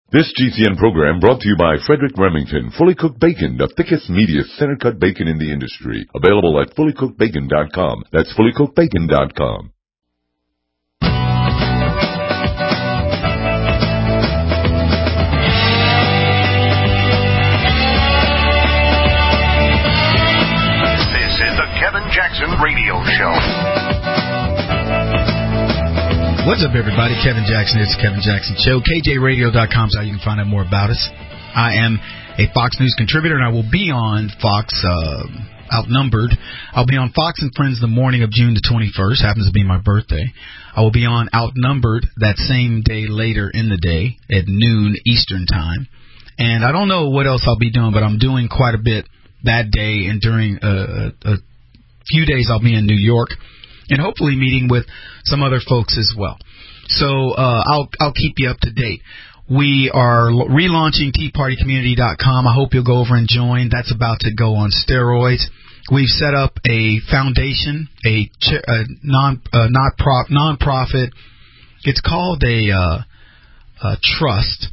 This GCN program brought to you by Frederick Remington, Fully Cooked Bacon, the thickest, meatiest, center-cut bacon in the industry. Available at fullycookedbacon.com. That's fullycookedbacon.com. This is the Kevin Jackson Radio Show. What's up, everybody? Kevin Jackson. It's the Kevin Jackson Show. KJRadio.com is how you can find out more about us. I am a Fox News contributor, and I will be on Fox Outnumbered. I'll be on Fox and Friends the morning of June the 21st. Happens to be my birthday. I will be on Outnumbered that same day later in the day at noon Eastern Time. And I don't know what else I'll be doing, but I'm doing quite a bit that day, and during a few days I'll be in New York. And hopefully meeting with some other folks as well. So I'll keep you up to date. We are relaunching TeaPartyCommunity.com. I hope you'll go over and join. That's about to go on steroids. We've set up a foundation, a non-profit. It's called a trust.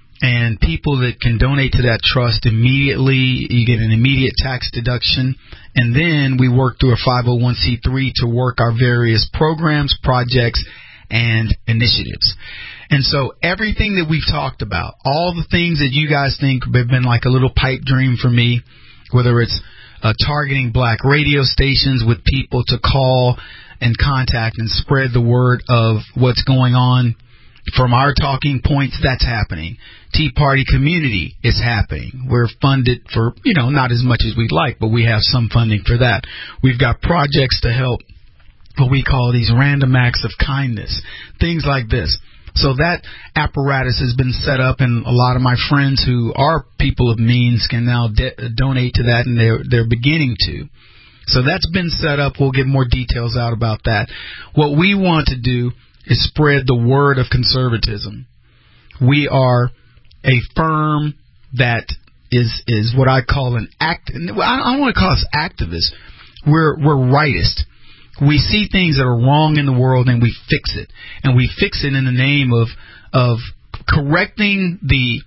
And people that can donate to that trust immediately, you get an immediate tax deduction. And then we work through a 501c3 to work our various programs, projects, and initiatives. And so everything that we've talked about, all the things that you guys think have been like a little pipe dream for me, whether it's targeting black radio stations with people to call and contact and spread the word of what's going on from our talking points, that's happening. Tea Party Community is happening. We're funded for, not as much as we'd like, but we have some funding for that. We've got projects to help what we call these random acts of kindness, things like this. So that apparatus has been set up, and a lot of my friends who are people of means can now donate to that, and they're beginning to. So that's been set up. We'll get more details out about that. What we want to do is spread the word of conservatism. We are a firm that is what I call an act. I don't want to call us activists. We're rightist. We see things that are wrong in the world and we fix it. And we fix it in the name of correcting the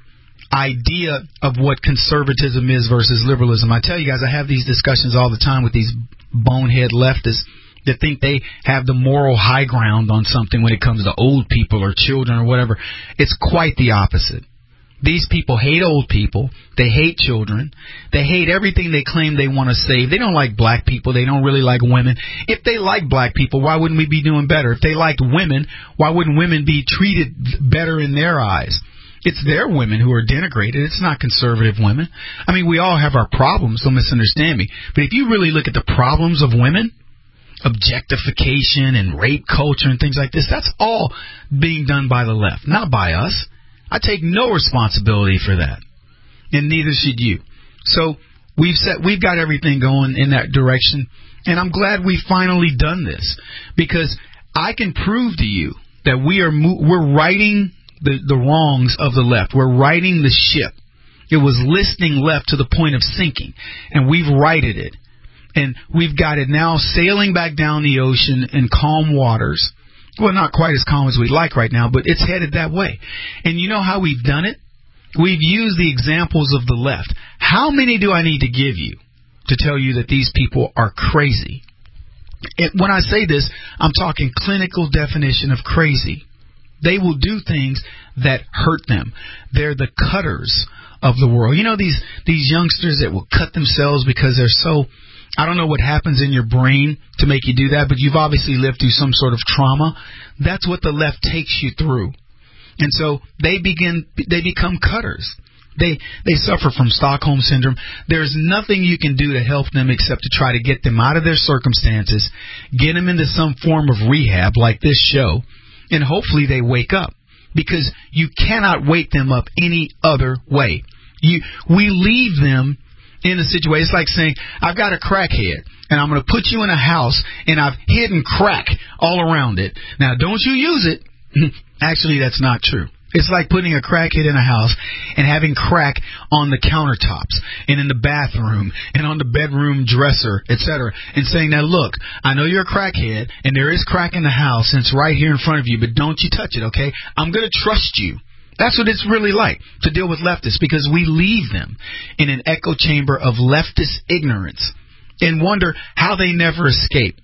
idea of what conservatism is versus liberalism. I tell you guys, I have these discussions all the time with these bonehead leftists that think they have the moral high ground on something when it comes to old people or children or whatever. It's quite the opposite. These people hate old people. They hate children. They hate everything they claim they want to save. They don't like black people. They don't really like women. If they like black people, why wouldn't we be doing better? If they liked women, why wouldn't women be treated better in their eyes? It's their women who are denigrated. It's not conservative women. I mean, we all have our problems. Don't misunderstand me. But if you really look at the problems of women, objectification and rape culture and things like this, that's all being done by the left, not by us. I take no responsibility for that, and neither should you. So we've got everything going in that direction, and I'm glad we've finally done this, because I can prove to you that we're righting the wrongs of the left. We're righting the ship. It was listing left to the point of sinking, and we've righted it. And we've got it now sailing back down the ocean in calm waters. Well, not quite as calm as we'd like right now, but it's headed that way. And you know how we've done it? We've used the examples of the left. How many do I need to give you to tell you that these people are crazy? When I say this, I'm talking clinical definition of crazy. They will do things that hurt them. They're the cutters of the world. You know, these youngsters that will cut themselves because they're so... I don't know what happens in your brain to make you do that, but you've obviously lived through some sort of trauma. That's what the left takes you through. And so they become cutters. They suffer from Stockholm Syndrome. There's nothing you can do to help them except to try to get them out of their circumstances, get them into some form of rehab like this show, and hopefully they wake up, because you cannot wake them up any other way. We leave them in a situation. It's like saying, I've got a crackhead, and I'm going to put you in a house, and I've hidden crack all around it. Now, don't you use it. Actually, that's not true. It's like putting a crackhead in a house and having crack on the countertops and in the bathroom and on the bedroom dresser, etc., and saying, now, look, I know you're a crackhead, and there is crack in the house, and it's right here in front of you, but don't you touch it, okay? I'm going to trust you. That's what it's really like to deal with leftists, because we leave them in an echo chamber of leftist ignorance and wonder how they never escape.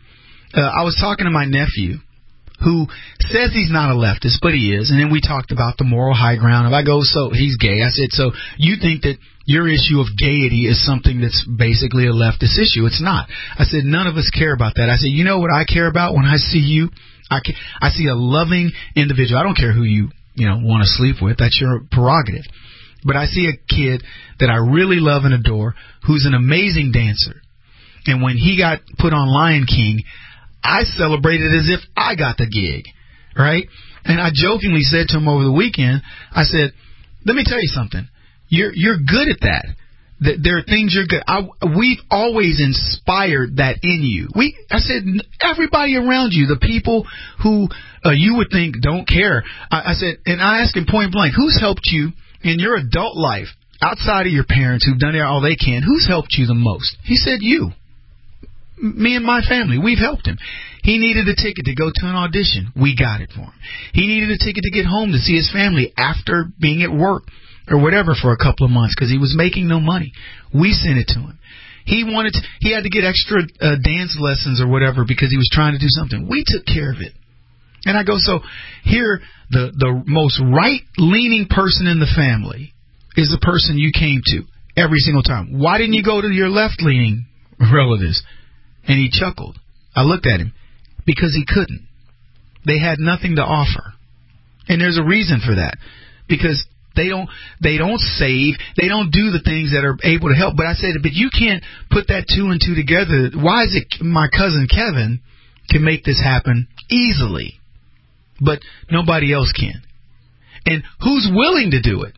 I was talking to my nephew, who says he's not a leftist, but he is. And then we talked about the moral high ground. If I go, so he's gay. I said, so you think that your issue of gaiety is something that's basically a leftist issue? It's not. I said, none of us care about that. I said, you know what I care about when I see you? I see a loving individual. I don't care who you want to sleep with. That's your prerogative. But I see a kid that I really love and adore, who's an amazing dancer. And when he got put on Lion King, I celebrated as if I got the gig, right? And I jokingly said to him over the weekend, I said, let me tell you something. You're good at that. There are things you're good. We've always inspired that in you. I said, everybody around you, the people who you would think don't care. I said, and I asked him point blank, who's helped you in your adult life outside of your parents who've done all they can? Who's helped you the most? He said, you. Me and my family, we've helped him. He needed a ticket to go to an audition. We got it for him. He needed a ticket to get home to see his family after being at work or whatever for a couple of months because he was making no money. We sent it to him. He had to get extra dance lessons or whatever because he was trying to do something. We took care of it. And I go, so here, the most right-leaning person in the family is the person you came to every single time. Why didn't you go to your left-leaning relatives? And he chuckled. I looked at him. Because he couldn't. They had nothing to offer. And there's a reason for that. Because they don't save. They don't do the things that are able to help. But I said, but you can't put that two and two together. Why is it my cousin Kevin can make this happen easily, but nobody else can? And who's willing to do it?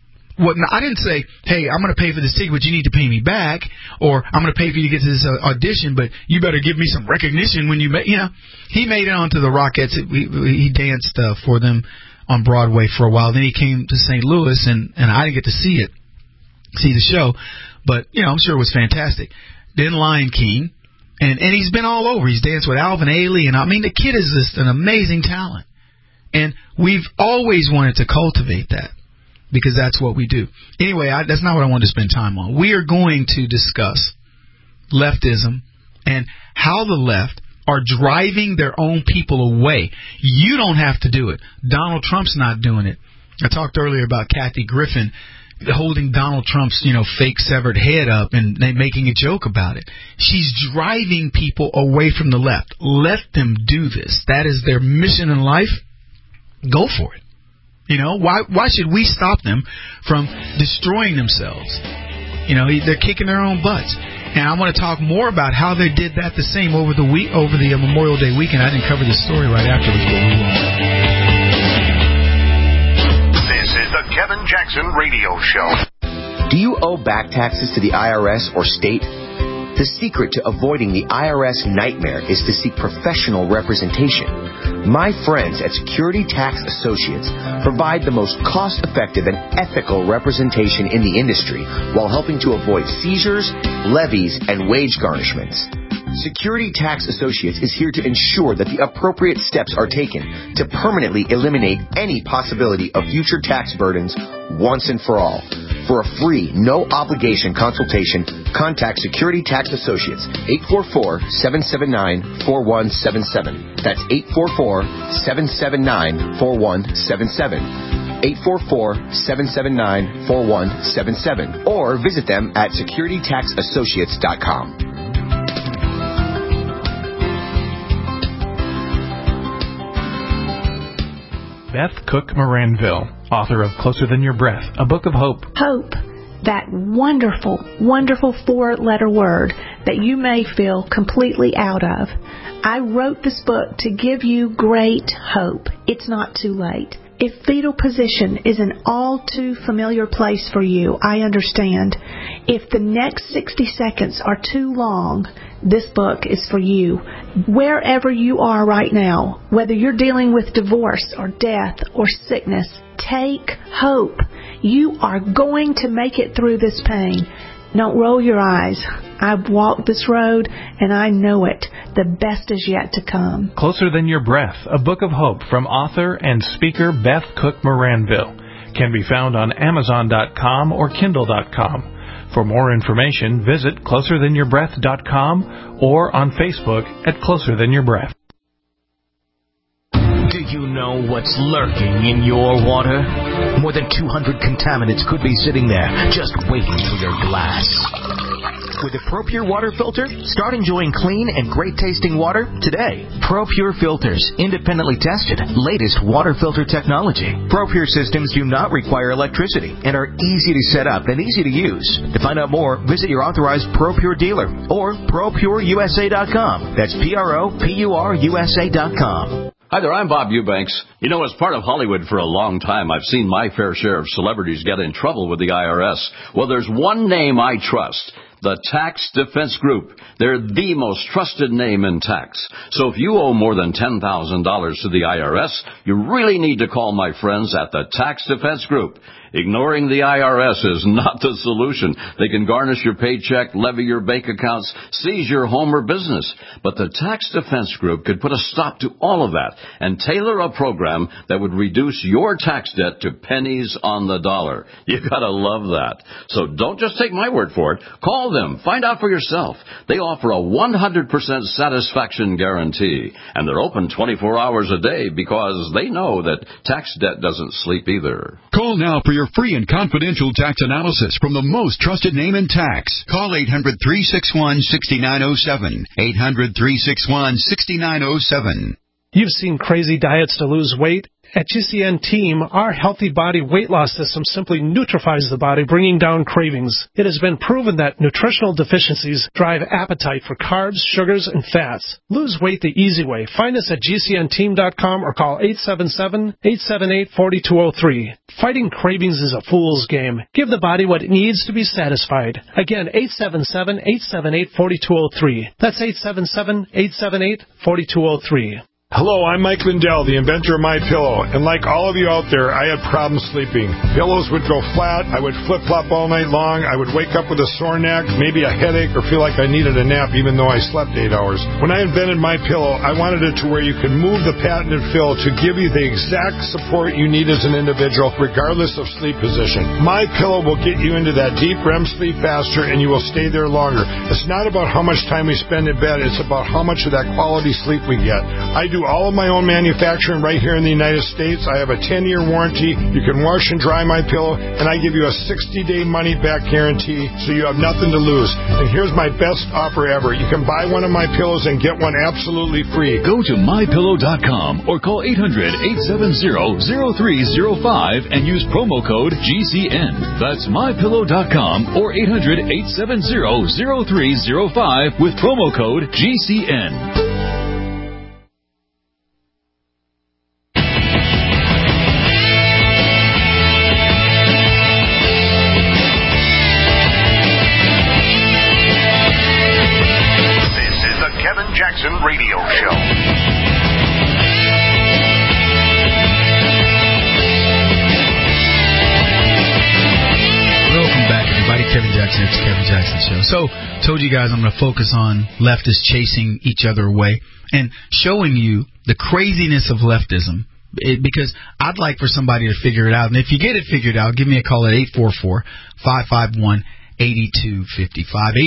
I didn't say, hey, I'm going to pay for this ticket, but you need to pay me back, or I'm going to pay for you to get to this audition, but you better give me some recognition when you make, He made it onto the Rockettes. He danced for them on Broadway for a while. Then he came to St. Louis, and I didn't get to see the show, but, I'm sure it was fantastic. Then Lion King, and he's been all over. He's danced with Alvin Ailey, and the kid is just an amazing talent. And we've always wanted to cultivate that. Because that's what we do. Anyway, that's not what I wanted to spend time on. We are going to discuss leftism and how the left are driving their own people away. You don't have to do it. Donald Trump's not doing it. I talked earlier about Kathy Griffin holding Donald Trump's, fake severed head up and making a joke about it. She's driving people away from the left. Let them do this. That is their mission in life. Go for it. Why should we stop them from destroying themselves? They're kicking their own butts. And I want to talk more about how they did that the same over the Memorial Day weekend. I didn't cover this story right afterwards, but we will. This is the Kevin Jackson Radio Show. Do you owe back taxes to the IRS or state? The secret to avoiding the IRS nightmare is to seek professional representation. My friends at Security Tax Associates provide the most cost-effective and ethical representation in the industry while helping to avoid seizures, levies, and wage garnishments. Security Tax Associates is here to ensure that the appropriate steps are taken to permanently eliminate any possibility of future tax burdens once and for all. For a free, no-obligation consultation, contact Security Tax Associates, 844-779-4177. That's 844-779-4177. 844-779-4177. Or visit them at securitytaxassociates.com. Beth Cook Moranville, author of Closer Than Your Breath, a book of hope. Hope, that wonderful, wonderful four-letter word that you may feel completely out of. I wrote this book to give you great hope. It's not too late. If fetal position is an all too familiar place for you, I understand. If the next 60 seconds are too long, this book is for you. Wherever you are right now, whether you're dealing with divorce or death or sickness, take hope. You are going to make it through this pain. Don't roll your eyes. I've walked this road, and I know it. The best is yet to come. Closer Than Your Breath, a book of hope from author and speaker Beth Cook Moranville. can be found on Amazon.com or Kindle.com. For more information, visit closerthanYourBreath.com or on Facebook at Closer Than Your Breath. Do you know what's lurking in your water? More than 200 contaminants could be sitting there, just waiting for your glass. With a ProPure water filter, start enjoying clean and great-tasting water today. ProPure filters, independently tested, latest water filter technology. ProPure systems do not require electricity and are easy to set up and easy to use. To find out more, visit your authorized ProPure dealer or ProPureUSA.com. That's ProPureUSA.com. Hi there, I'm Bob Eubanks. You know, as part of Hollywood for a long time, I've seen my fair share of celebrities get in trouble with the IRS. Well, there's one name I trust. The Tax Defense Group. They're the most trusted name in tax. So if you owe more than $10,000 to the IRS, you really need to call my friends at the Tax Defense Group. Ignoring the IRS is not the solution. They can garnish your paycheck, levy your bank accounts, seize your home or business. But the Tax Defense Group could put a stop to all of that and tailor a program that would reduce your tax debt to pennies on the dollar. You gotta love that. So don't just take my word for it. Call them. Find out for yourself. They offer a 100% satisfaction guarantee. And they're open 24 hours a day because they know that tax debt doesn't sleep either. Call now for your free and confidential tax analysis from the most trusted name in tax. Call 800-361-6907. 800-361-6907. You've seen crazy diets to lose weight. At GCN Team, our Healthy Body Weight Loss System simply neutralizes the body, bringing down cravings. It has been proven that nutritional deficiencies drive appetite for carbs, sugars, and fats. Lose weight the easy way. Find us at GCNteam.com or call 877-878-4203. Fighting cravings is a fool's game. Give the body what it needs to be satisfied. Again, 877-878-4203. That's 877-878-4203. Hello, I'm Mike Lindell, the inventor of MyPillow, and like all of you out there, I had problems sleeping. Pillows would go flat, I would flip-flop all night long, I would wake up with a sore neck, maybe a headache, or feel like I needed a nap even though I slept 8 hours. When I invented MyPillow, I wanted it to where you could move the patented fill to give you the exact support you need as an individual, regardless of sleep position. MyPillow will get you into that deep REM sleep faster, and you will stay there longer. It's not about how much time we spend in bed, it's about how much of that quality sleep we get. I do all of my own manufacturing right here in the United States. I have a 10-year warranty. You can wash and dry my pillow, and I give you a 60-day money-back guarantee, so you have nothing to lose. And here's my best offer ever. You can buy one of my pillows and get one absolutely free. Go to MyPillow.com or call 800-870-0305 and use promo code GCN. That's MyPillow.com or 800-870-0305 with promo code GCN. Jackson Radio Show. Welcome back, everybody. Kevin Jackson. It's the Kevin Jackson Show. So, told you guys I'm going to focus on leftists chasing each other away and showing you the craziness of leftism. Because I'd like for somebody to figure it out. And if you get it figured out, give me a call at 844-551-8255.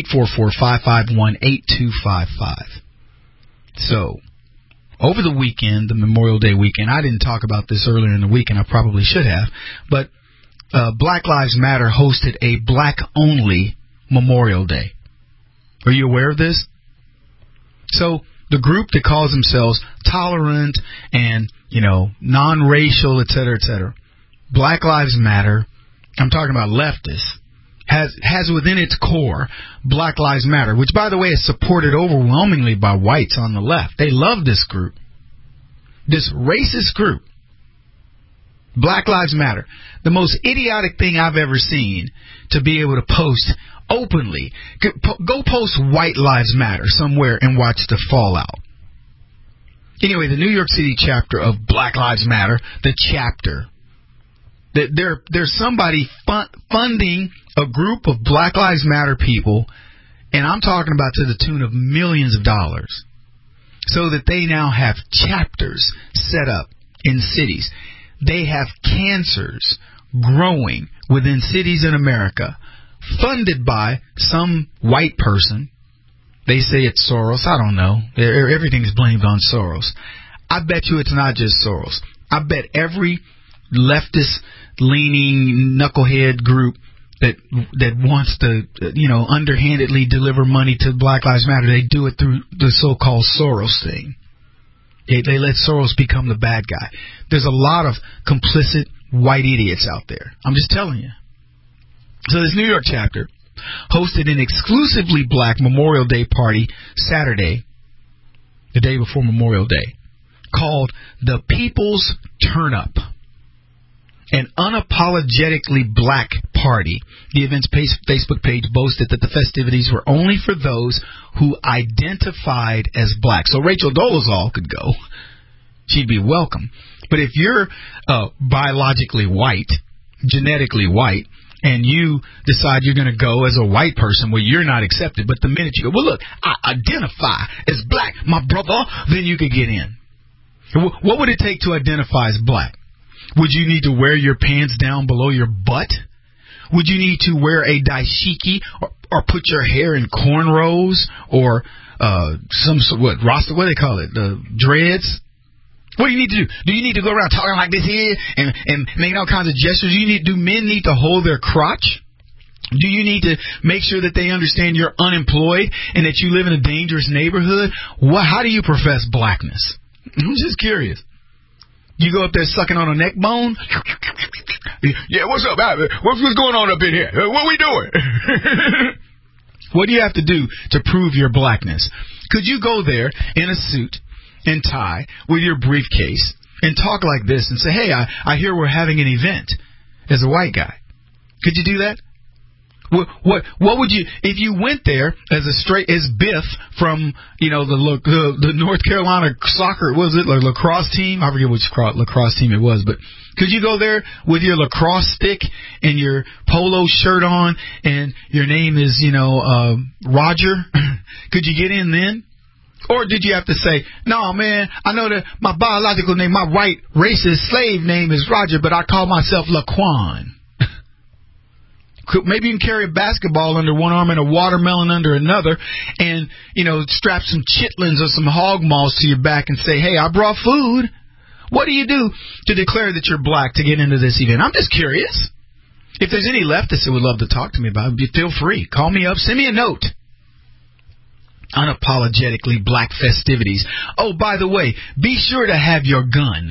844-551-8255. So, over the weekend, the Memorial Day weekend, I didn't talk about this earlier in the week, and I probably should have, but Black Lives Matter hosted a black-only Memorial Day. Are you aware of this? So, the group that calls themselves tolerant and, non-racial, et cetera, Black Lives Matter, I'm talking about leftists, has within its core Black Lives Matter, which, by the way, is supported overwhelmingly by whites on the left. They love this group. This racist group, Black Lives Matter, the most idiotic thing I've ever seen to be able to post openly. Go post White Lives Matter somewhere and watch the fallout. Anyway, the New York City chapter of Black Lives Matter, the chapter, there's somebody funding a group of Black Lives Matter people, and I'm talking about to the tune of millions of dollars, so that they now have chapters set up in cities. They have cancers growing within cities in America, funded by some white person. They say it's Soros. I don't know. Everything's blamed on Soros. I bet you it's not just Soros. I bet every leftist-leaning knucklehead group that wants to, underhandedly deliver money to Black Lives Matter, they do it through the so-called Soros thing. They let Soros become the bad guy. There's a lot of complicit white idiots out there. I'm just telling you. So this New York chapter hosted an exclusively black Memorial Day party Saturday, the day before Memorial Day, called the People's Turn Up. An unapologetically black party. The event's Facebook page boasted that the festivities were only for those who identified as black. So Rachel Dolezal could go. She'd be welcome. But if you're biologically white, genetically white, and you decide you're going to go as a white person, well, you're not accepted. But the minute you go, well, look, I identify as black, my brother, then you could get in. What would it take to identify as black? Would you need to wear your pants down below your butt? Would you need to wear a dashiki or put your hair in cornrows or rasta, what do they call it, dreads? What do you need to do? Do you need to go around talking like this here and making all kinds of gestures? Do men need to hold their crotch? Do you need to make sure that they understand you're unemployed and that you live in a dangerous neighborhood? How do you profess blackness? I'm just curious. You go up there sucking on a neck bone? Yeah, what's up? What's going on up in here? What we doing? What do you have to do to prove your blackness? Could you go there in a suit and tie with your briefcase and talk like this and say, hey, I hear we're having an event as a white guy? Could you do that? What would you, if you went there as Biff from, the North Carolina soccer, lacrosse team? I forget which lacrosse team it was, but could you go there with your lacrosse stick and your polo shirt on and your name is, Roger? Could you get in then? Or did you have to say, no, man, I know that my biological name, my white racist slave name is Roger, but I call myself Laquan? Maybe you can carry a basketball under one arm and a watermelon under another and, strap some chitlins or some hog maws to your back and say, hey, I brought food. What do you do to declare that you're black to get into this event? I'm just curious. If there's any leftists that would love to talk to me about it, feel free. Call me up. Send me a note. Unapologetically black festivities. Oh, by the way, be sure to have your gun.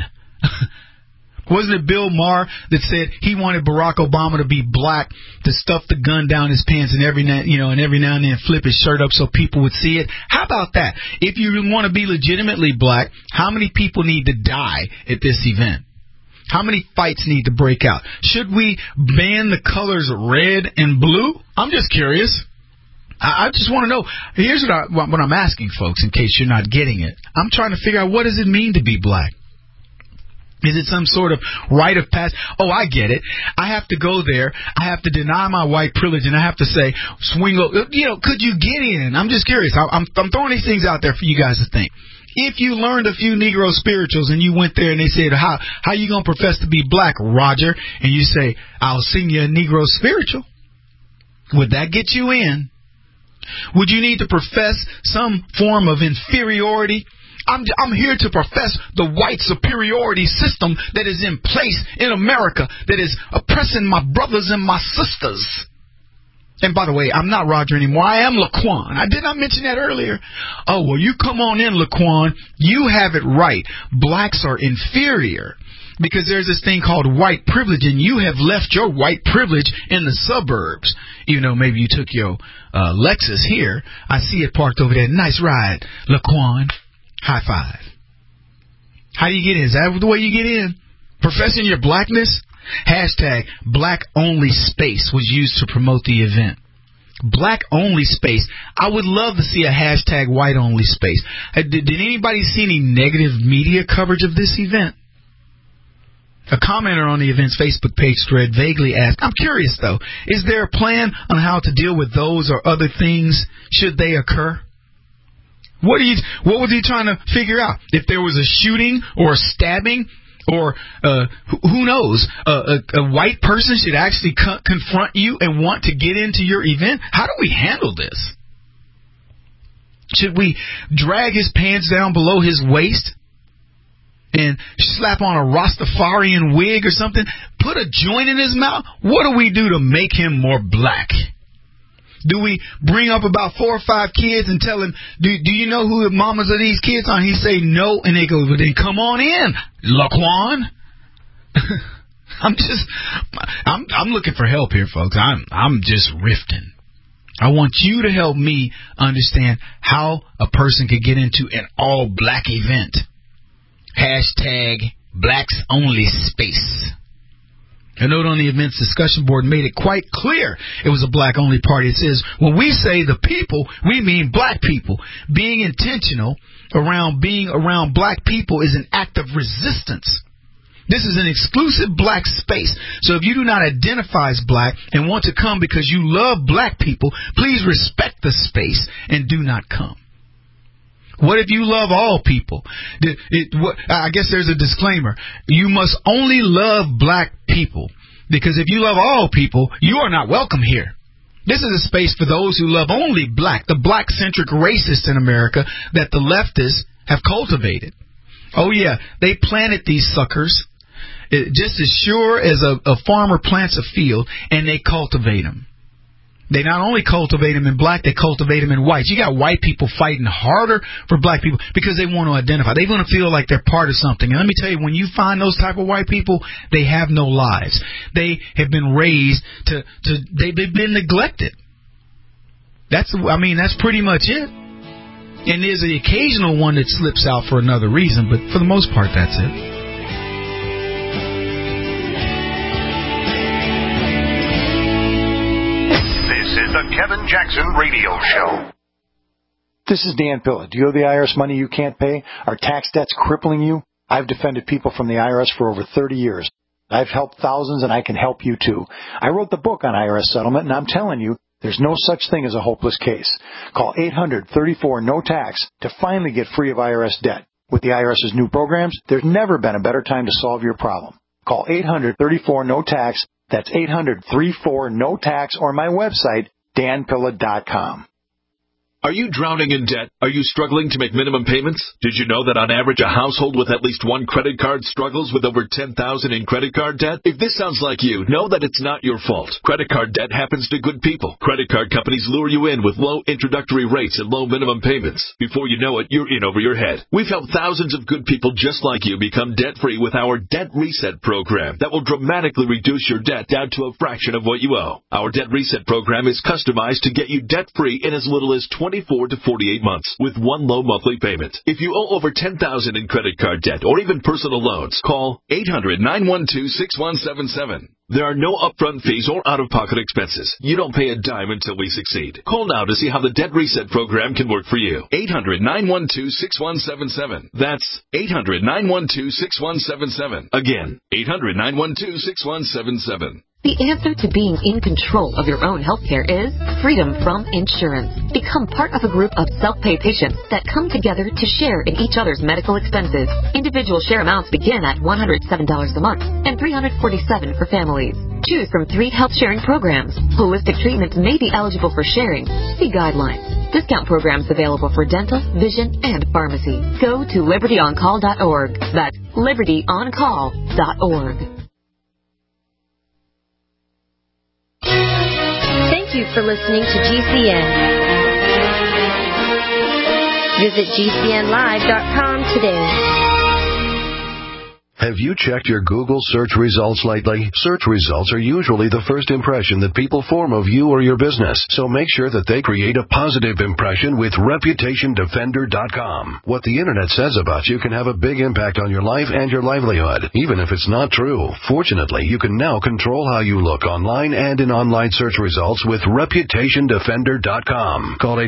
Wasn't it Bill Maher that said he wanted Barack Obama to be black, to stuff the gun down his pants and every now and then flip his shirt up so people would see it? How about that? If you want to be legitimately black, how many people need to die at this event? How many fights need to break out? Should we ban the colors red and blue? I'm just curious. I just want to know. Here's what I'm asking, folks, in case you're not getting it. I'm trying to figure out, what does it mean to be black? Is it some sort of rite of passage? Oh, I get it. I have to go there. I have to deny my white privilege, and I have to say, could you get in? I'm just curious. I'm throwing these things out there for you guys to think. If you learned a few Negro spirituals and you went there and they said, how you going to profess to be black, Roger? And you say, I'll sing you a Negro spiritual. Would that get you in? Would you need to profess some form of inferiority? I'm here to profess the white superiority system that is in place in America that is oppressing my brothers and my sisters. And by the way, I'm not Roger anymore. I am Laquan. I did not mention that earlier. Oh, well, you come on in, Laquan. You have it right. Blacks are inferior because there's this thing called white privilege, and you have left your white privilege in the suburbs. Maybe you took your Lexus here. I see it parked over there. Nice ride, Laquan. High five. How do you get in? Is that the way you get in? Professing your blackness? Hashtag black only space was used to promote the event. Black only space. I would love to see a hashtag white only space. Did anybody see any negative media coverage of this event? A commenter on the event's Facebook page thread vaguely asked, I'm curious though, is there a plan on how to deal with those or other things should they occur? What was he trying to figure out? If there was a shooting or a stabbing Or who knows? A white person should actually confront you and want to get into your event. How do we handle this? Should we drag his pants down below his waist and slap on a Rastafarian wig or something? Put a joint in his mouth? What do we do to make him more black? Do we bring up about 4 or 5 kids and tell him, do you know who the mamas of these kids are? And he say no, and they go, well, then come on in, Laquan. I'm looking for help here, folks. I'm just riffing. I want you to help me understand how a person could get into an all-black event. Hashtag blacks only space. A note on the event's discussion board made it quite clear it was a black-only party. It says, when we say the people, we mean black people. Being intentional around being around black people is an act of resistance. This is an exclusive black space. So if you do not identify as black and want to come because you love black people, please respect the space and do not come. What if you love all people? I guess there's a disclaimer. You must only love black people, because if you love all people, you are not welcome here. This is a space for those who love only black, the black-centric racists in America that the leftists have cultivated. Oh, yeah, they planted these suckers just as sure as a farmer plants a field, and they cultivate them. They not only cultivate them in black, they cultivate them in whites. You got white people fighting harder for black people because they want to identify. They want to feel like they're part of something. And let me tell you, when you find those type of white people, they have no lives. They have been raised they've been neglected. That's pretty much it. And there's the occasional one that slips out for another reason, but for the most part, that's it. Is the Kevin Jackson Radio Show. This is Dan Pilla. Do you owe the IRS money you can't pay? Are tax debts crippling you? I've defended people from the IRS for over 30 years. I've helped thousands, and I can help you too. I wrote the book on IRS settlement, and I'm telling you, there's no such thing as a hopeless case. Call 800-34-NO-TAX to finally get free of IRS debt. With the IRS's new programs, there's never been a better time to solve your problem. Call 800-34-NO-TAX. That's 800-34-NO-TAX, or my website, danpilla.com. Are you drowning in debt? Are you struggling to make minimum payments? Did you know that on average a household with at least one credit card struggles with over $10,000 in credit card debt? If this sounds like you, know that it's not your fault. Credit card debt happens to good people. Credit card companies lure you in with low introductory rates and low minimum payments. Before you know it, you're in over your head. We've helped thousands of good people just like you become debt-free with our Debt Reset program that will dramatically reduce your debt down to a fraction of what you owe. Our Debt Reset program is customized to get you debt-free in as little as 24 to 48 months with one low monthly payment. If you owe over $10,000 in credit card debt or even personal loans, call 800-912-6177. There are no upfront fees or out-of-pocket expenses. You don't pay a dime until we succeed. Call now to see how the Debt Reset program can work for you. 800-912-6177. That's 800-912-6177. Again, 800-912-6177. The answer to being in control of your own healthcare is freedom from insurance. Become part of a group of self-pay patients that come together to share in each other's medical expenses. Individual share amounts begin at $107 a month and $347 for families. Choose from 3 health-sharing programs. Holistic treatments may be eligible for sharing. See guidelines. Discount programs available for dental, vision, and pharmacy. Go to libertyoncall.org. That's libertyoncall.org. Thank you for listening to GCN. Visit GCNlive.com today. Have you checked your Google search results lately? Search results are usually the first impression that people form of you or your business, so make sure that they create a positive impression with ReputationDefender.com. What the Internet says about you can have a big impact on your life and your livelihood, even if it's not true. Fortunately, you can now control how you look online and in online search results with ReputationDefender.com. Call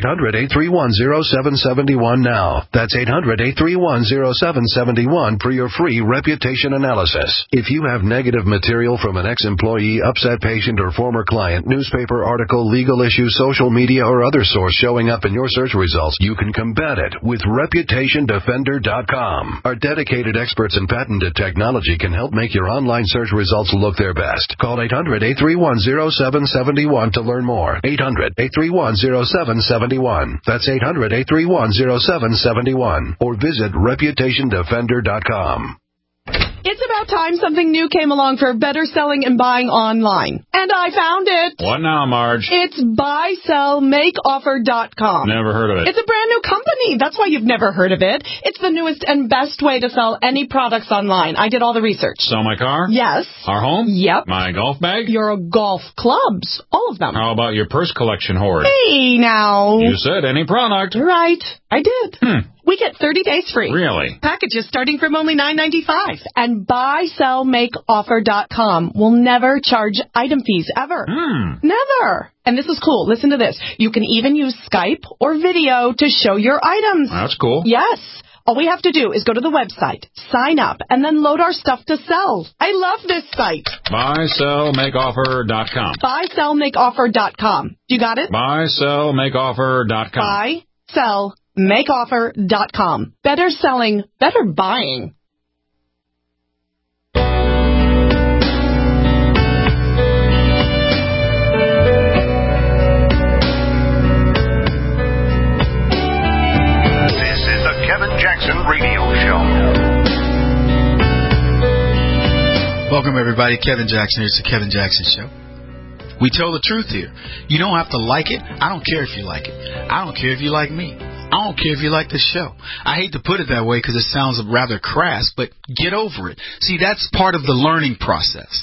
800-831-0771 now. That's 800-831-0771 for your free Reputation Reputation Analysis. If you have negative material from an ex-employee, upset patient, or former client, newspaper article, legal issue, social media, or other source showing up in your search results, you can combat it with ReputationDefender.com. Our dedicated experts in patented technology can help make your online search results look their best. Call 800-831-0771 to learn more. 800-831-0771. That's 800-831-0771. Or visit ReputationDefender.com. It's about time something new came along for better selling and buying online. And I found it. What now, Marge? It's buysellmakeoffer.com. Never heard of it. It's a brand new company. That's why you've never heard of it. It's the newest and best way to sell any products online. I did all the research. Sell my car? Yes. Our home? Yep. My golf bag? Your golf clubs. All of them. How about your purse collection hoard? Hey, now. You said any product. Right. I did. We get 30 days free. Really? Packages starting from only $9.95. And buysellmakeoffer.com will never charge item fees ever. Never. And this is cool. Listen to this. You can even use Skype or video to show your items. That's cool. Yes. All we have to do is go to the website, sign up, and then load our stuff to sell. I love this site. Buysellmakeoffer.com. Buysellmakeoffer.com. You got it? Buysellmakeoffer.com. Buysellmakeoffer.com. Better selling, better buying. This is the Kevin Jackson Radio Show. Welcome, everybody. Kevin Jackson. It's the Kevin Jackson Show. We tell the truth here. You don't have to like it. I don't care if you like it. I don't care if you like me. I don't care if you like the show. I hate to put it that way because it sounds rather crass, but get over it. See, that's part of the learning process.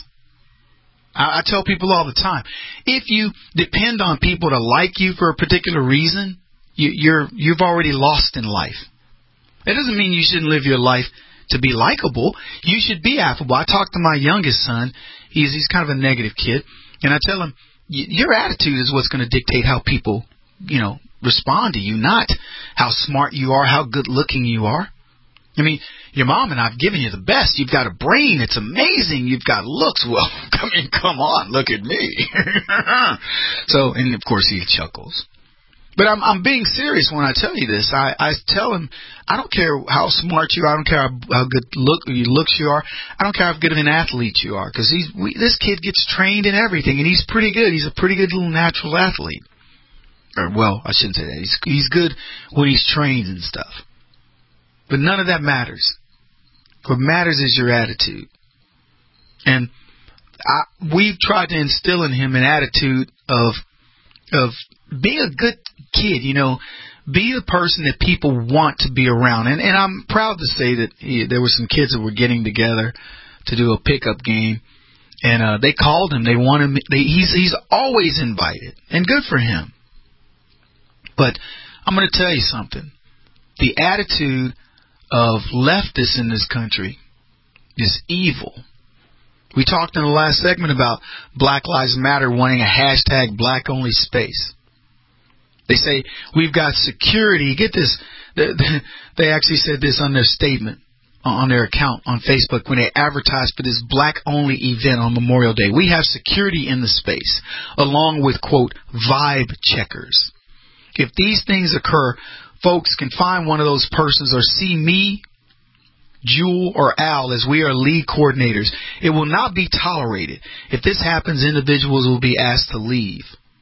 I tell people all the time, if you depend on people to like you for a particular reason, you've already lost in life. It doesn't mean you shouldn't live your life to be likable. You should be affable. I talk to my youngest son. He's kind of a negative kid. And I tell him, your attitude is what's going to dictate how people, respond to you, not how smart you are, how good looking you are. I mean, your mom and I have given you the best. You've got a brain. It's amazing. You've got looks. Well, come on, look at me. So, and of course he chuckles. But I'm being serious when I tell you this. I tell him, I don't care how smart you are. I don't care how good looks you are. I don't care how good of an athlete you are. Because this kid gets trained in everything, and he's pretty good. He's a pretty good little natural athlete. Or, well, I shouldn't say that. He's good when he's trained and stuff. But none of that matters. What matters is your attitude. And we've tried to instill in him an attitude of being a good kid, be the person that people want to be around. And I'm proud to say that there were some kids that were getting together to do a pickup game, and they called him. They want him. He's always invited, and good for him. But I'm going to tell you something. The attitude of leftists in this country is evil. We talked in the last segment about Black Lives Matter wanting a hashtag black only space. They say, we've got security. Get this. They actually said this on their statement, on their account on Facebook when they advertised for this black-only event on Memorial Day. We have security in the space, along with, quote, vibe checkers. If these things occur, folks can find one of those persons or see me, Jewel, or Al as we are lead coordinators. It will not be tolerated. If this happens, individuals will be asked to leave.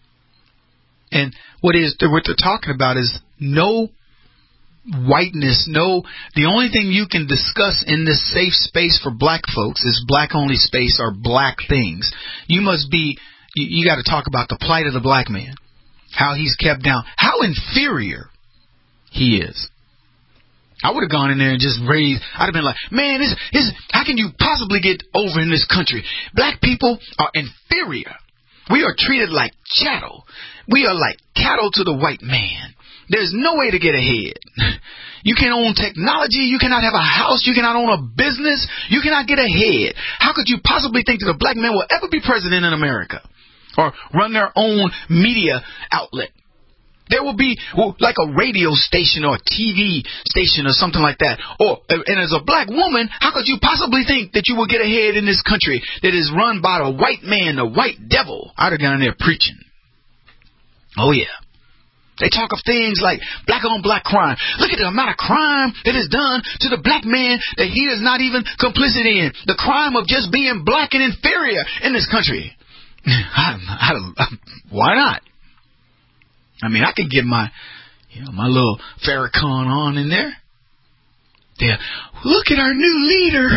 And what they're talking about is no whiteness, the only thing you can discuss in this safe space for black folks is black only space or black things. You got to talk about the plight of the black man, how he's kept down, how inferior he is. I would have gone in there and just raised, I'd have been like, man, how can you possibly get over in this country? Black people are inferior. We are treated like chattel. We are like cattle to the white man. There's no way to get ahead. You can't own technology. You cannot have a house. You cannot own a business. You cannot get ahead. How could you possibly think that a black man will ever be president in America or run their own media outlet? There will be like a radio station or a TV station or something like that. And as a black woman, how could you possibly think that you will get ahead in this country that is run by the white man, the white devil? I'd have gone in there preaching. Oh, yeah. They talk of things like black on black crime. Look at the amount of crime that is done to the black man that he is not even complicit in. The crime of just being black and inferior in this country. Why not? I mean, I could get my little Farrakhan on in there. Yeah, look at our new leader.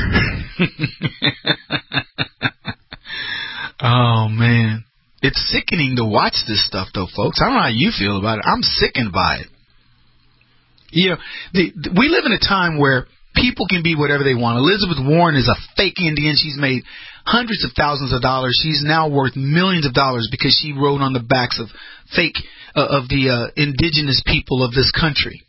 Oh, man. It's sickening to watch this stuff, though, folks. I don't know how you feel about it. I'm sickened by it. We live in a time where people can be whatever they want. Elizabeth Warren is a fake Indian. She's made hundreds of thousands of dollars. She's now worth millions of dollars because she rode on the backs of the indigenous people of this country.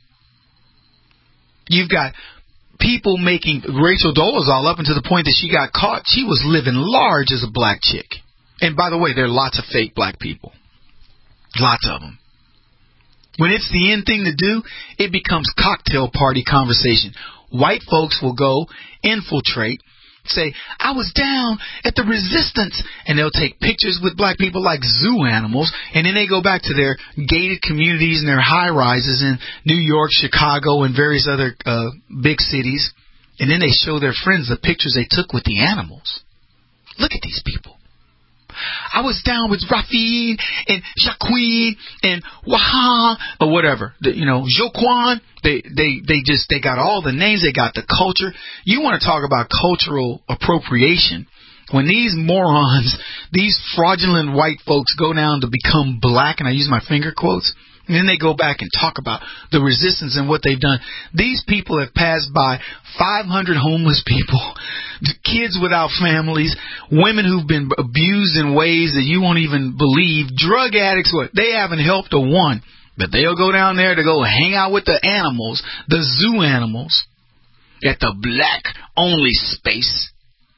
You've got people making Rachel Dolezal up until the point that she got caught. She was living large as a black chick. And by the way, there are lots of fake black people. Lots of them. When it's the in thing to do, it becomes cocktail party conversation. White folks will go infiltrate, say, I was down at the resistance, and they'll take pictures with black people like zoo animals, and then they go back to their gated communities and their high-rises in New York, Chicago, and various other big cities, and then they show their friends the pictures they took with the animals. Look at these people. I was down with Rafi and Shaquin and Waha or whatever. Joquan. They got all the names. They got the culture. You want to talk about cultural appropriation? When these morons, these fraudulent white folks go down to become black, and I use my finger quotes, and then they go back and talk about the resistance and what they've done. These people have passed by 500 homeless people, kids without families, women who've been abused in ways that you won't even believe, drug addicts. They haven't helped a one. But they'll go down there to go hang out with the animals, the zoo animals, at the black-only space,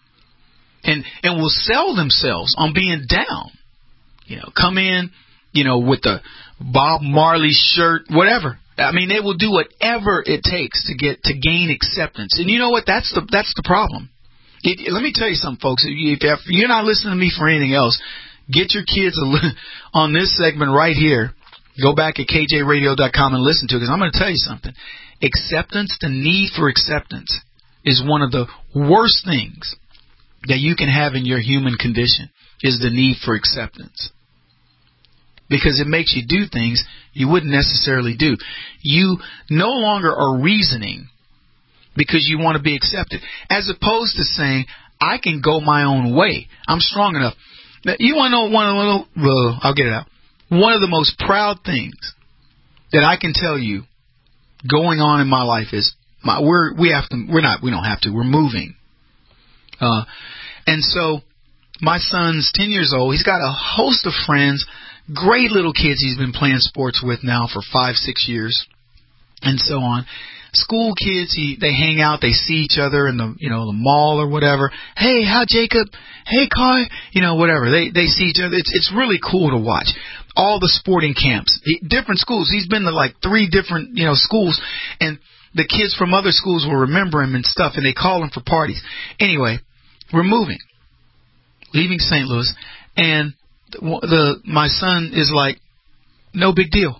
and will sell themselves on being down. Come in, with the Bob Marley shirt, whatever. I mean, they will do whatever it takes to gain acceptance. And you know what? That's the problem. Let me tell you something, folks. If you're not listening to me for anything else, get your kids on this segment right here. Go back at kjradio.com and listen to it, because I'm going to tell you something. Acceptance, the need for acceptance, is one of the worst things that you can have in your human condition, is the need for acceptance. Because it makes you do things you wouldn't necessarily do. You no longer are reasoning because you want to be accepted, as opposed to saying, I can go my own way. I'm strong enough. Now, you want to know I'll get it out. One of the most proud things that I can tell you going on in my life is we're moving. And so my son's 10 years old. He's got a host of friends, great little kids he's been playing sports with now for 5-6 years, and so on. School kids, they hang out, they see each other in the mall or whatever. Hey, hi Jacob. Hey Kai. Whatever. They see each other. It's really cool to watch. All the sporting camps, different schools. He's been to like 3 different schools, and the kids from other schools will remember him and stuff, and they call him for parties. Anyway, we're leaving St. Louis, and my son is like, no big deal.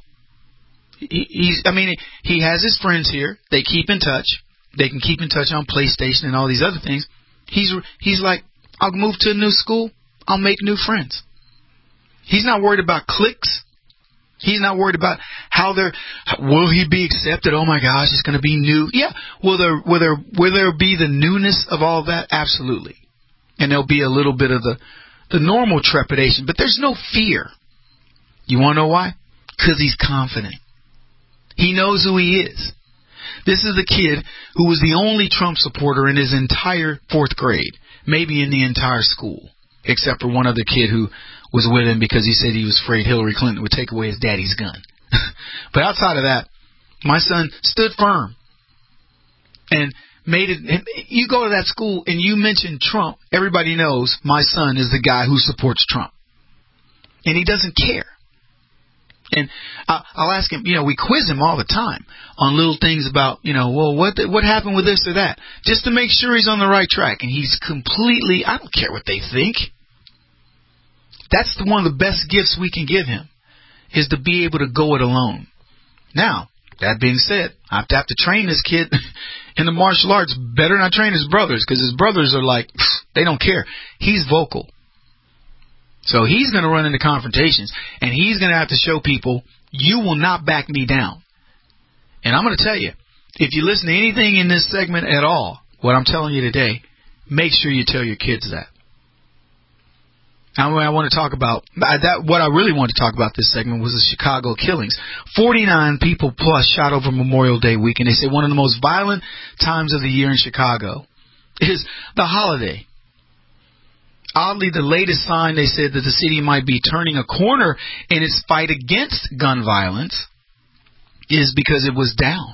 He has his friends here. They keep in touch. They can keep in touch on PlayStation and all these other things. He's like, I'll move to a new school. I'll make new friends. He's not worried about cliques. He's not worried about will he be accepted? Oh my gosh, it's going to be new. Yeah. Will there be the newness of all that? Absolutely. And there'll be a little bit of the normal trepidation, but there's no fear. You want to know why? Because he's confident. He knows who he is. This is the kid who was the only Trump supporter in his entire 4th grade, maybe in the entire school, except for one other kid who was with him because he said he was afraid Hillary Clinton would take away his daddy's gun. But outside of that, my son stood firm and made it. You go to that school and you mention Trump, everybody knows my son is the guy who supports Trump. And he doesn't care. And I'll ask him, we quiz him all the time on little things about, what happened with this or that, just to make sure he's on the right track. And he's completely, I don't care what they think. That's one of the best gifts we can give him, is to be able to go it alone. Now, that being said, I have to train this kid in the martial arts better than I train his brothers, because his brothers are like, they don't care. He's vocal. So he's going to run into confrontations, and he's going to have to show people, you will not back me down. And I'm going to tell you, if you listen to anything in this segment at all, what I'm telling you today, make sure you tell your kids that. Now, I want to talk about that. What I really wanted to talk about this segment was the Chicago killings. 49 people plus shot over Memorial Day weekend. They say one of the most violent times of the year in Chicago is the holiday. Oddly, the latest sign, they said that the city might be turning a corner in its fight against gun violence is because it was down.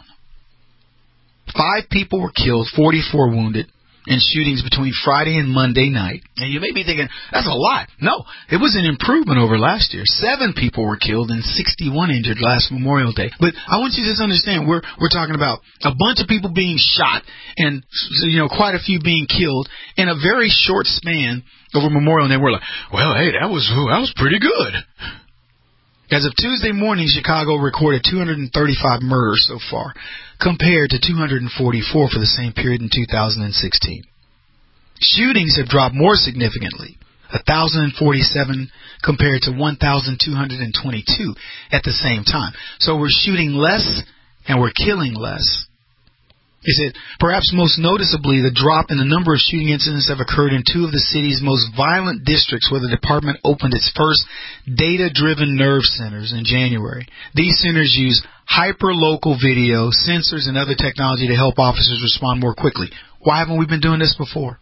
5 people were killed, 44 wounded in shootings between Friday and Monday night. And you may be thinking, that's a lot. No, it was an improvement over last year. 7 people were killed and 61 injured last Memorial Day. But I want you to just understand, we're talking about a bunch of people being shot and, quite a few being killed in a very short span over Memorial Day. We're like, well, hey, that was pretty good. As of Tuesday morning, Chicago recorded 235 murders so far, compared to 244 for the same period in 2016. Shootings have dropped more significantly, 1,047 compared to 1,222 at the same time. So we're shooting less and we're killing less. He said, perhaps most noticeably, the drop in the number of shooting incidents have occurred in 2 of the city's most violent districts where the department opened its first data-driven nerve centers in January. These centers use hyper-local video, sensors, and other technology to help officers respond more quickly. Why haven't we been doing this before?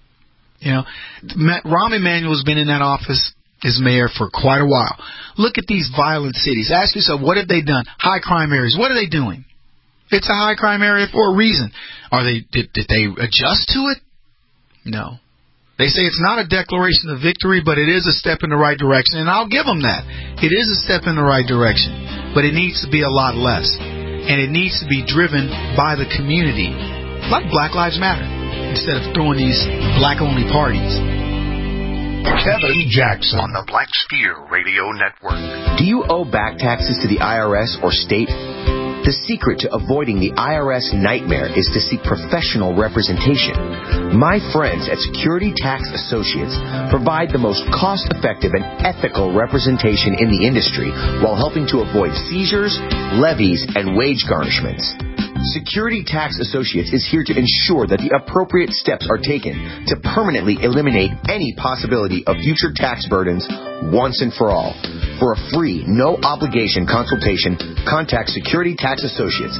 Rahm Emanuel's been in that office as mayor for quite a while. Look at these violent cities. Ask yourself, what have they done? High crime areas. What are they doing? It's a high crime area for a reason. Did they adjust to it? No. They say it's not a declaration of victory, but it is a step in the right direction, and I'll give them that. It is a step in the right direction, but it needs to be a lot less, and it needs to be driven by the community, like Black Lives Matter, instead of throwing these black-only parties. Kevin Jackson on the Black Steer Radio Network. Do you owe back taxes to the IRS or state? The secret to avoiding the IRS nightmare is to seek professional representation. My friends at Security Tax Associates provide the most cost-effective and ethical representation in the industry while helping to avoid seizures, levies, and wage garnishments. Security Tax Associates is here to ensure that the appropriate steps are taken to permanently eliminate any possibility of future tax burdens once and for all. For a free, no-obligation consultation, contact Security Tax Associates,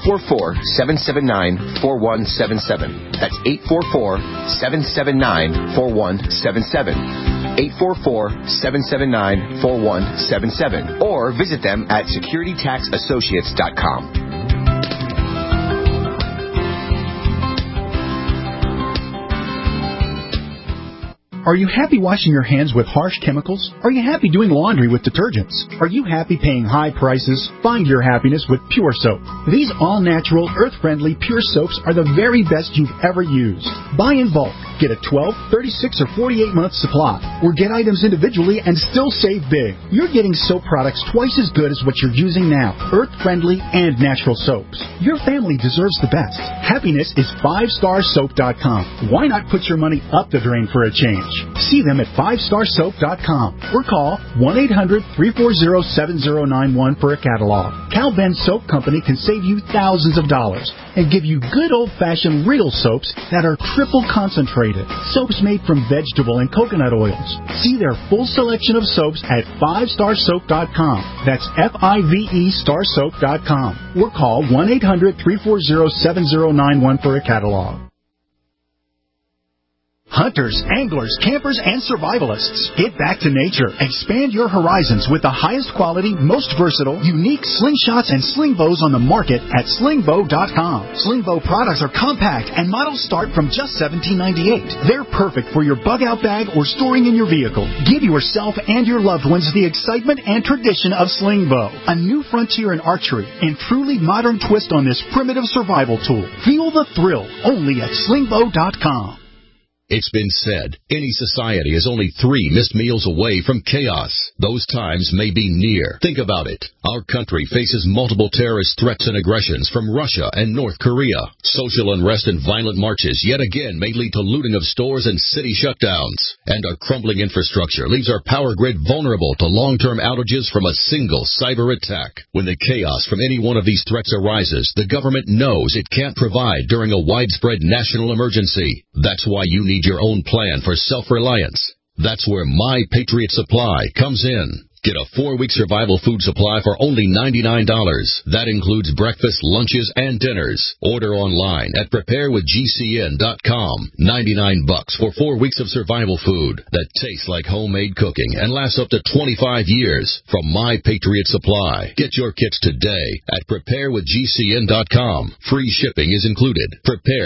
844-779-4177. That's 844-779-4177. 844-779-4177. Or visit them at securitytaxassociates.com. Are you happy washing your hands with harsh chemicals? Are you happy doing laundry with detergents? Are you happy paying high prices? Find your happiness with Pure Soap. These all-natural, earth-friendly Pure Soaps are the very best you've ever used. Buy in bulk. Get a 12, 36, or 48-month supply. Or get items individually and still save big. You're getting soap products twice as good as what you're using now. Earth-friendly and natural soaps. Your family deserves the best. Happiness is 5starsoap.com. Why not put your money up the drain for a change? See them at 5starsoap.com or call 1-800-340-7091 for a catalog. Cal Ben Soap Company can save you thousands of dollars and give you good old-fashioned real soaps that are triple concentrated. Soaps made from vegetable and coconut oils. See their full selection of soaps at 5starsoap.com. That's F-I-V-E starsoap.com or call 1-800-340-7091 for a catalog. Hunters, anglers, campers, and survivalists. Get back to nature. Expand your horizons with the highest quality, most versatile, unique slingshots and sling bows on the market at slingbow.com. Slingbow products are compact and models start from just $17.98. They're perfect for your bug-out bag or storing in your vehicle. Give yourself and your loved ones the excitement and tradition of Slingbow, a new frontier in archery and truly modern twist on this primitive survival tool. Feel the thrill only at slingbow.com. It's been said, any society is only 3 missed meals away from chaos. Those times may be near. Think about it. Our country faces multiple terrorist threats and aggressions from Russia and North Korea. Social unrest and violent marches yet again may lead to looting of stores and city shutdowns. And our crumbling infrastructure leaves our power grid vulnerable to long-term outages from a single cyber attack. When the chaos from any one of these threats arises, the government knows it can't provide during a widespread national emergency. That's why you need your own plan for self-reliance. That's where My Patriot Supply comes in. Get a 4-week survival food supply for only $99. That includes breakfast, lunches, and dinners. Order online at preparewithgcn.com. $99 for 4 weeks of survival food that tastes like homemade cooking and lasts up to 25 years from My Patriot Supply. Get your kits today at preparewithgcn.com. Free shipping is included.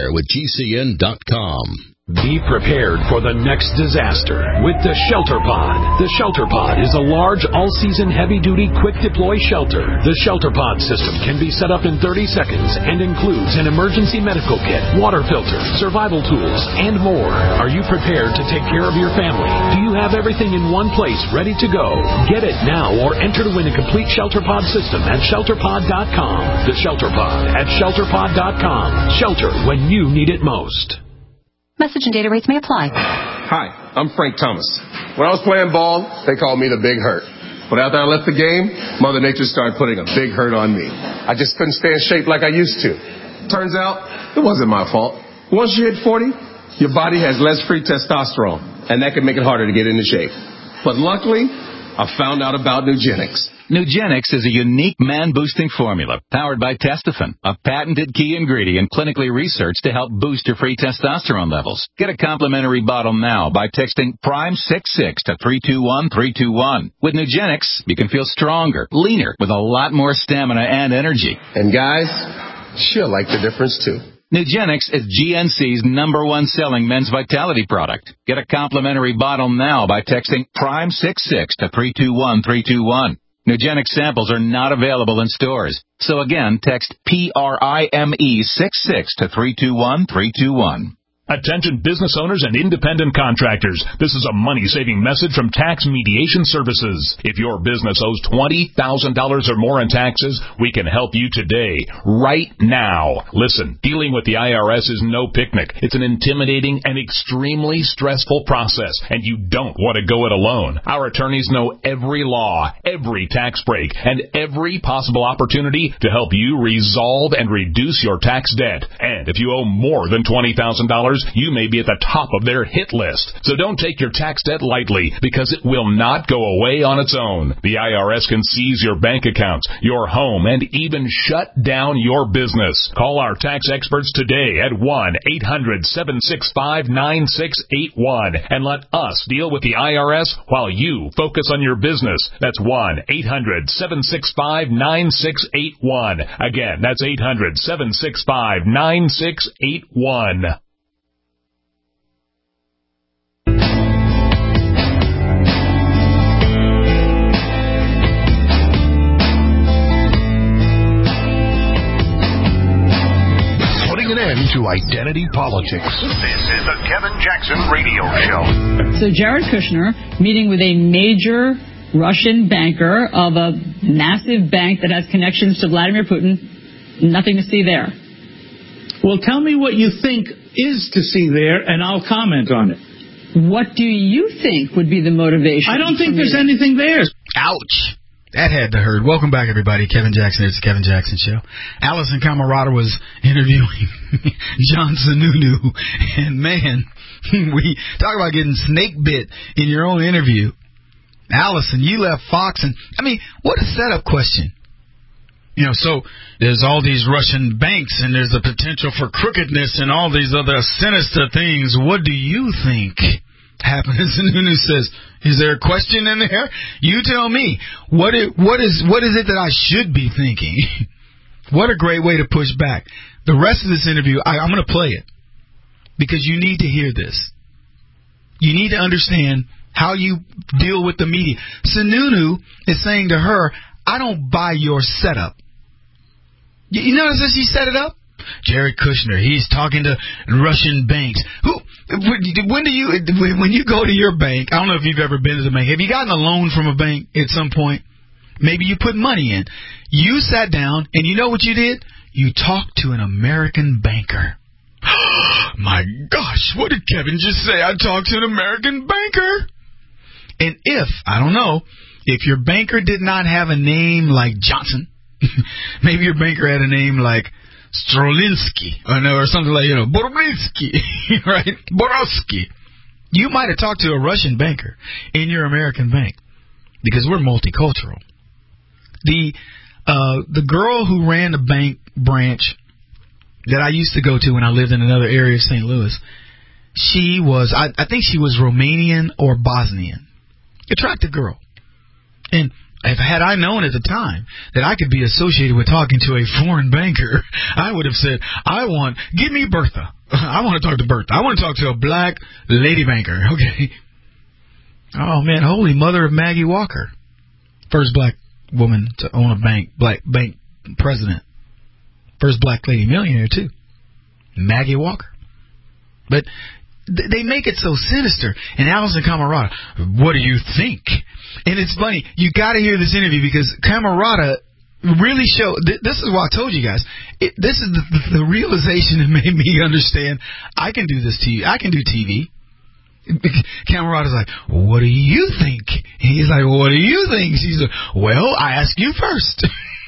Preparewithgcn.com. Be prepared for the next disaster with the Shelter Pod. The Shelter Pod is a large, all-season, heavy-duty, quick-deploy shelter. The Shelter Pod system can be set up in 30 seconds and includes an emergency medical kit, water filter, survival tools, and more. Are you prepared to take care of your family? Do you have everything in one place ready to go? Get it now or enter to win a complete Shelter Pod system at ShelterPod.com. The Shelter Pod at ShelterPod.com. Shelter when you need it most. Message and data rates may apply. Hi, I'm Frank Thomas. When I was playing ball, they called me the Big Hurt. But after I left the game, Mother Nature started putting a big hurt on me. I just couldn't stay in shape like I used to. Turns out, it wasn't my fault. Once you hit 40, your body has less free testosterone, and that can make it harder to get into shape. But luckily, I found out about Nugenix. Nugenix is a unique man-boosting formula powered by Testofen, a patented key ingredient clinically researched to help boost your free testosterone levels. Get a complimentary bottle now by texting PRIME66 to 321321. With Nugenix, you can feel stronger, leaner, with a lot more stamina and energy. And guys, she'll like the difference too. Nugenix is GNC's #1 selling men's vitality product. Get a complimentary bottle now by texting PRIME66 to 321321. Nugenix samples are not available in stores. So again, text PRIME66 to 321321. Attention business owners and independent contractors. This is a money-saving message from Tax Mediation Services. If your business owes $20,000 or more in taxes, we can help you today, right now. Listen, dealing with the IRS is no picnic. It's an intimidating and extremely stressful process, and you don't want to go it alone. Our attorneys know every law, every tax break, and every possible opportunity to help you resolve and reduce your tax debt. And if you owe more than $20,000, you may be at the top of their hit list. So don't take your tax debt lightly, because it will not go away on its own. The IRS can seize your bank accounts, your home, and even shut down your business. Call our tax experts today at 1-800-765-9681 and let us deal with the IRS while you focus on your business. That's 1-800-765-9681. Again, that's 800-765-9681. To identity politics. This is the Kevin Jackson Radio Show. So Jared Kushner meeting with a major Russian banker of a massive bank that has connections to Vladimir Putin. Nothing to see there. Well, tell me what you think is to see there, and I'll comment on it. What do you think would be the motivation? I don't think there's anything there. Ouch. That had to hurt. Welcome back, everybody. Kevin Jackson. It's the Kevin Jackson Show. Allison Camarada was interviewing John Sununu. And, man, we talk about getting snake bit in your own interview. Allison, you left Fox. And, I mean, what a setup question. So there's all these Russian banks, and there's the potential for crookedness and all these other sinister things. What do you think happened? And Sununu says, is there a question in there? You tell me. What is it that I should be thinking? What a great way to push back. The rest of this interview, I'm going to play it because you need to hear this. You need to understand how you deal with the media. Sununu is saying to her, I don't buy your setup. You notice as he set it up? Jared Kushner, he's talking to Russian banks. When you go to your bank, I don't know if you've ever been to the bank. Have you gotten a loan from a bank at some point? Maybe you put money in. You sat down, and you know what you did? You talked to an American banker. My gosh, what did Kevin just say? I talked to an American banker. And if your banker did not have a name like Johnson, maybe your banker had a name like Strolinsky, or something like, Borobrinsky, right? Borowski. You might have talked to a Russian banker in your American bank because we're multicultural. The girl who ran the bank branch that I used to go to when I lived in another area of St. Louis, she was, I think she was Romanian or Bosnian. Attractive girl. And had I known at the time that I could be associated with talking to a foreign banker, I would have said, give me Bertha. I want to talk to Bertha. I want to talk to a black lady banker. Okay. Oh, man, holy mother of Maggie Walker. First black woman to own a bank, black bank president. First black lady millionaire, too. Maggie Walker. But they make it so sinister. And Allison Camerata, what do you think? And it's funny. You got to hear this interview because Camerata really showed. This is what I told you guys. This is the realization that made me understand I can do this TV. I can do TV. Camerata's like, what do you think? And he's like, what do you think? She's like, well, I ask you first.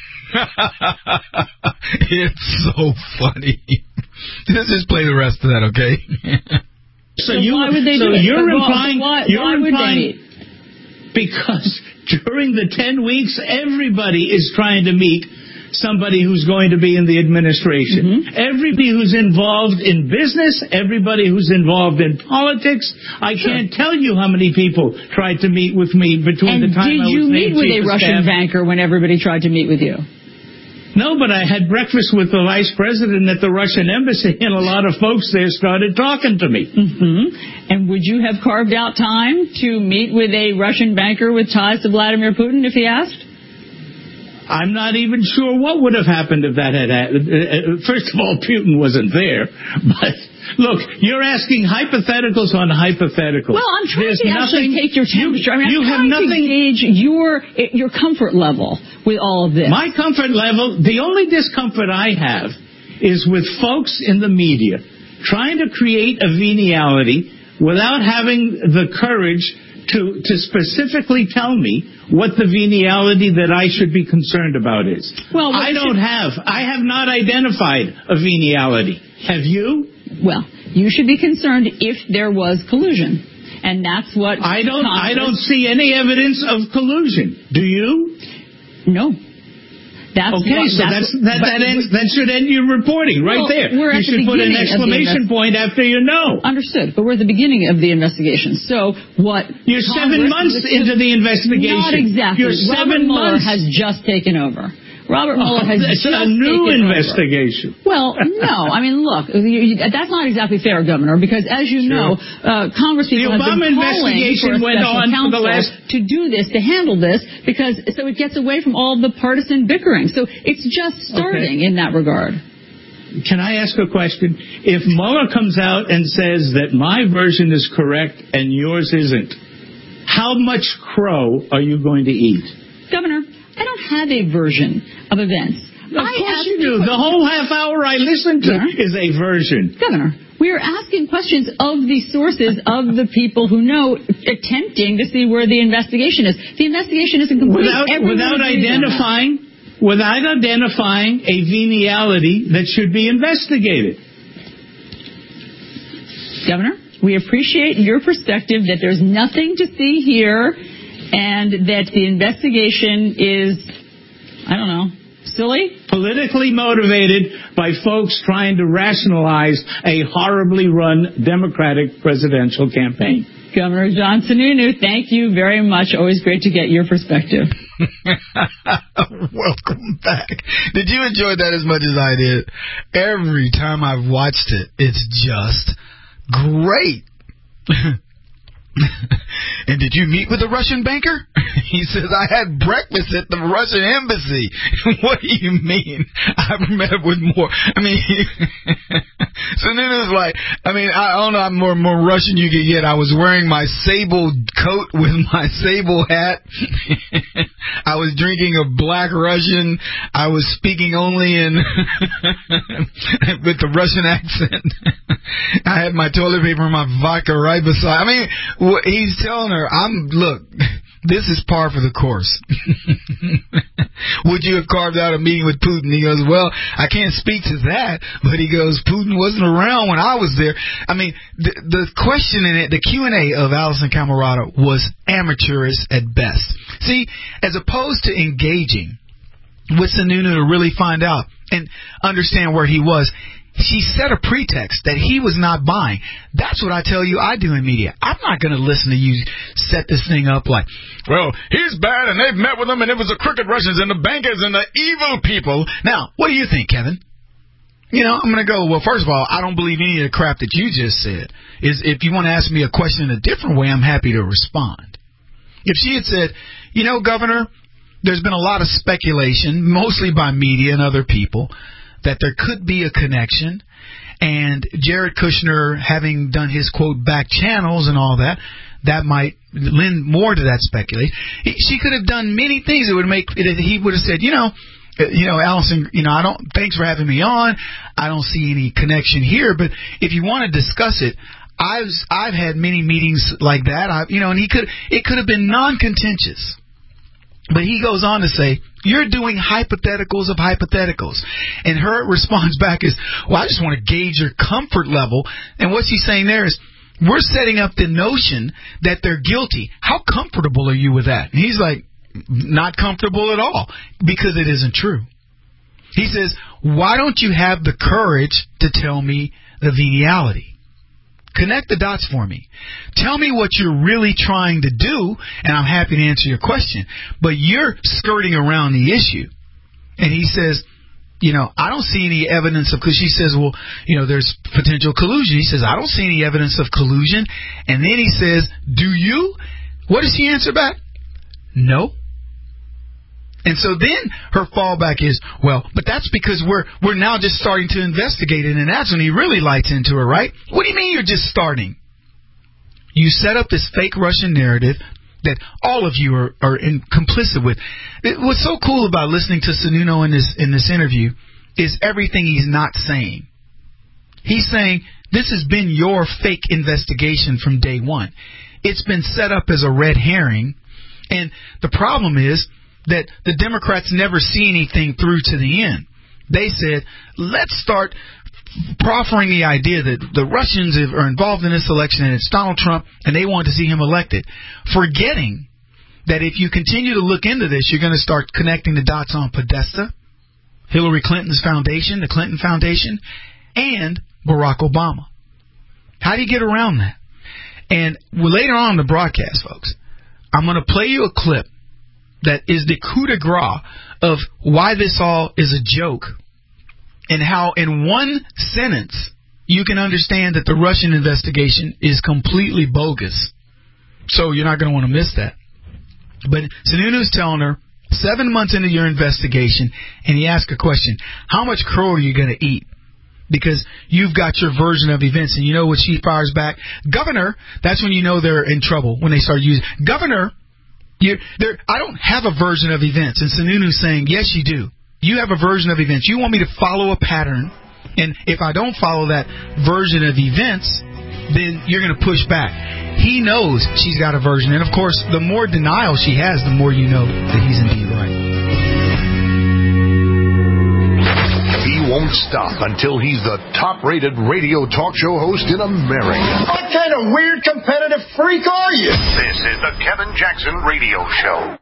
It's so funny. Let's just play the rest of that, okay? You're implying because during the 10 weeks, everybody is trying to meet somebody who's going to be in the administration. Mm-hmm. Everybody who's involved in business, everybody who's involved in politics. I can't tell you how many people tried to meet with me between the time I was named chief of staff. And did you meet with a Russian banker when everybody tried to meet with you? No, but I had breakfast with the vice president at the Russian embassy, and a lot of folks there started talking to me. Mm-hmm. And would you have carved out time to meet with a Russian banker with ties to Vladimir Putin if he asked? I'm not even sure what would have happened if that had happened. First of all, Putin wasn't there. But look, you're asking hypotheticals on hypotheticals. Well, I'm trying to actually take your temperature. I'm trying to gauge your comfort level with all of this. My comfort level, the only discomfort I have is with folks in the media trying to create a venality without having the courage to specifically tell me what the venality that I should be concerned about is. Well, I have not identified a venality. Have you? Well, you should be concerned if there was collusion. And that's what I don't see any evidence of collusion. Do you? No. That should end your reporting right there. You should put an exclamation point after you know. Understood, but we're at the beginning of the investigation. So what? You're 7 months into the investigation. Not exactly. You're 7 Mueller months. has just taken over. Robert Mueller has just taken over. It's a new investigation. Well, no. I mean, look, that's not exactly fair, Governor, because as you know, Congress people have been calling for a special counsel to do this, to handle this, because so it gets away from all the partisan bickering. So it's just starting in that regard. Can I ask a question? If Mueller comes out and says that my version is correct and yours isn't, how much crow are you going to eat? Governor, I don't have a version of events. Of course you do. The whole half hour I listened to is a version. Governor, we are asking questions of the sources of the people who know, attempting to see where the investigation is. The investigation isn't complete. Without identifying a venality that should be investigated. Governor, we appreciate your perspective that there's nothing to see here and that the investigation is, I don't know, Silly? Politically motivated by folks trying to rationalize a horribly run Democratic presidential campaign. Governor John Sununu, thank you very much. Always great to get your perspective. Welcome back. Did you enjoy that as much as I did? Every time I've watched it, it's just great. And did you meet with a Russian banker? He says, I had breakfast at the Russian embassy. What do you mean? I've met with more. I mean, Sununu's like, I don't know how more Russian you can get. I was wearing my sable coat with my sable hat. I was drinking a black Russian. I was speaking only in with the Russian accent. I had my toilet paper and my vodka right beside. I mean, he's telling her, look, this is par for the course. Would you have carved out a meeting with Putin? He goes, well, I can't speak to that, but he goes, Putin wasn't around when I was there. I mean, the question in it, the Q&A of Allison Camerata was amateurish at best. See, as opposed to engaging with Sununu to really find out and understand where he was, she set a pretext that he was not buying. That's what I tell you I do in media. I'm not going to listen to you set this thing up like, well, he's bad and they've met with him and it was the crooked Russians and the bankers and the evil people. Now, what do you think, Kevin? You know, I'm going to go, well, first of all, I don't believe any of the crap that you just said. If you want to ask me a question in a different way, I'm happy to respond. If she had said, you know, Governor, there's been a lot of speculation, mostly by media and other people, that there could be a connection, and Jared Kushner, having done his, quote, back channels and all that, that might lend more to that speculation. She could have done many things that would make it. He would have said, you know, Allison, thanks for having me on. I don't see any connection here, but if you want to discuss it, I've had many meetings like that. And it could have been non-contentious. But he goes on to say, you're doing hypotheticals of hypotheticals. And her response back is, well, I just want to gauge your comfort level. And what she's saying there is, we're setting up the notion that they're guilty. How comfortable are you with that? And he's like, not comfortable at all, because it isn't true. He says, why don't you have the courage to tell me the veniality? Connect the dots for me. Tell me what you're really trying to do, and I'm happy to answer your question. But you're skirting around the issue. And he says, I don't see any evidence of, because she says, well, there's potential collusion. He says, I don't see any evidence of collusion. And then he says, do you? What does she answer back? No. And so then her fallback is, well, but that's because we're now just starting to investigate it, and that's when he really lights into her, right? What do you mean you're just starting? You set up this fake Russian narrative that all of you are complicit with. What's so cool about listening to Sununu in this interview is everything he's not saying. He's saying, this has been your fake investigation from day one. It's been set up as a red herring, and the problem is that the Democrats never see anything through to the end. They said, let's start proffering the idea that the Russians are involved in this election and it's Donald Trump and they want to see him elected, forgetting that if you continue to look into this, you're going to start connecting the dots on Podesta, Hillary Clinton's foundation, the Clinton Foundation, and Barack Obama. How do you get around that? And later on in the broadcast, folks, I'm going to play you a clip that is the coup de grace of why this all is a joke, and how in one sentence you can understand that the Russian investigation is completely bogus. So you're not going to want to miss that. But Sununu's telling her, 7 months into your investigation, and he asks a question, how much crow are you going to eat? Because you've got your version of events, and you know what she fires back? Governor, that's when you know they're in trouble, when they start using, Governor, I don't have a version of events. And Sununu's saying, yes, you do. You have a version of events. You want me to follow a pattern, and if I don't follow that version of events, then you're going to push back. He knows she's got a version, and of course, the more denial she has, the more you know that he's indeed right. He won't stop until he's the top-rated radio talk show host in America. What kind of weird competitive freak are you? This is the Kevin Jackson Radio Show.